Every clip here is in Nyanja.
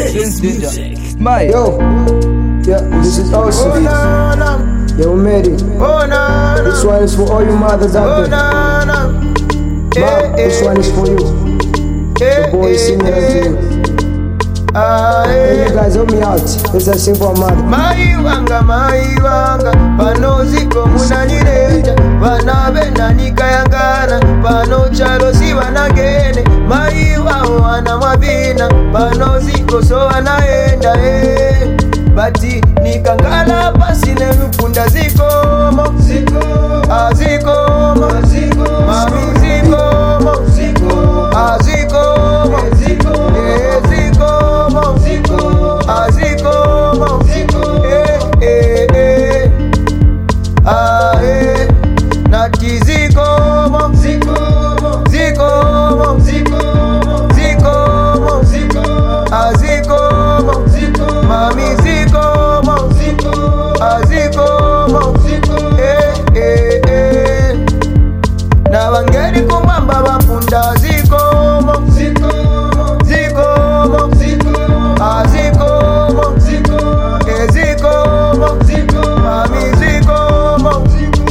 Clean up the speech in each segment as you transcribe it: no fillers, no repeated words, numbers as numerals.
My Yo, yeah, this is awesome. Yo, made it. This one is for all you mothers out there. Mom, this one is for you. The boy is singing to you. Hey, you guys help me out. This is a simple mother. Maiwanga, pano ziko munanireja, vana bena nikayangana, pano chalo si wanagene, maiwa wana mabina, pano ziko so wanaenda bati nikangala pasi nemukunda zikomo, zikomo, mami zikomo, zikomo, na wangeri kumamba wapunda zikomo, zikomo, zikomo, mami zikomo,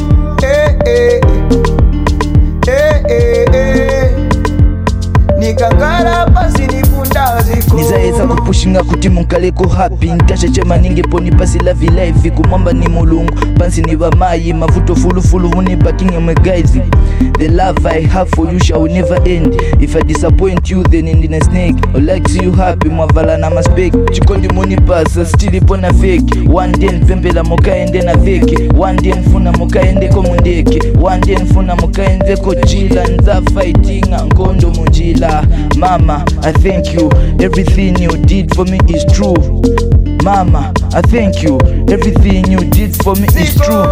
nikangala pasi nifunda zikomo. Nizaeza kupushinga kuti munkaleko happy nkasha chema ningeponi pasi la life kumwamba ni mulungu pansi ni bamayi mavuto fulu muni baking my guys. The love I have for you shall never end. If I disappoint you then in a snake. I like see you happy mwavala na maspek chikondi muni pasa still ipona fake. One day npembela mukaende na veke, one day nfuna mukaende ko mundeke, one day nfuna mukaende ko chila nza fighting nkondo mujila. Mama, I thank you. Everything you did for me is true. Mama, I thank you. Everything you did for me is true.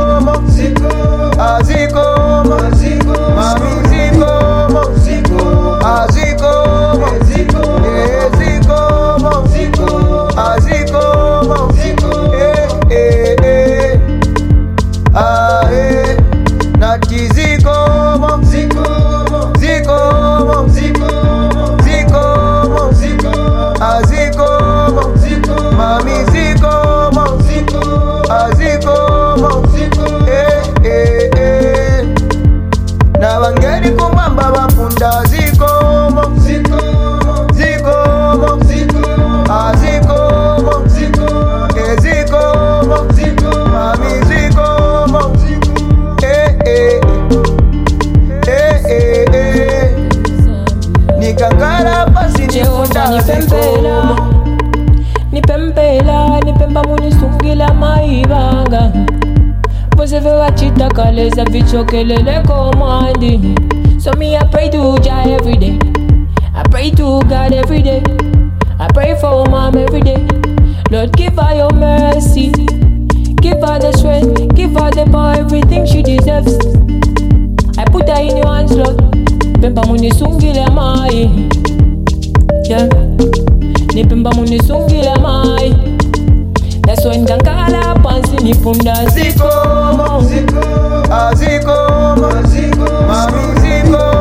na wangeri kumamba wapunda zikomo, mami zikomo, nikangala pasi nifunda zikomo. Nipemba munisungila maibanga. Você veio a te takaleza vichokelele komandi. So me I pray to Jah every day. I pray to God every day. I pray for mom every day. Lord, give her your mercy. Give her the strength. Give her the power, everything she deserves. I put her in your hands, Lord. Pemba munisungila mai. Yeah. Nipemba munisungila mai. That's when kankala pansi nifunda zikomo, mami zikomo.